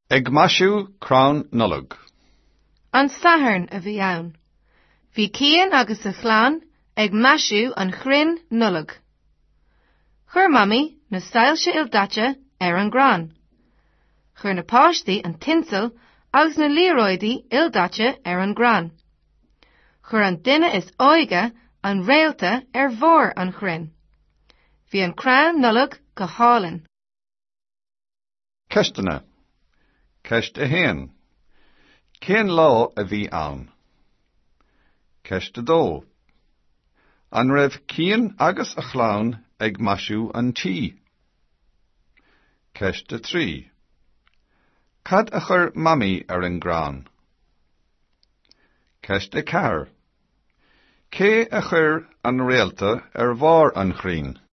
Ag masú crán nullag. An saharn a bhí ann. Bhí Cian agus a chlann ag masú an chrin nullag. Chur mami na sailse ildatse an grán. Chur na páistí an tinsel agus na líróidí ildatse an grán. Chur an duine is óige an réalta bhór an chrin. Bhí an crán nullag go hálinn. Ceistena. Ceist a héan. Cén lá a bhí ann. Ceist a dó. An raibh Cian agus a chlann ag masú an tí. Ceist a trí. Cad a chur mami an grán. Ceist a ceathair. Cé a chur an réalta bhór an chrin.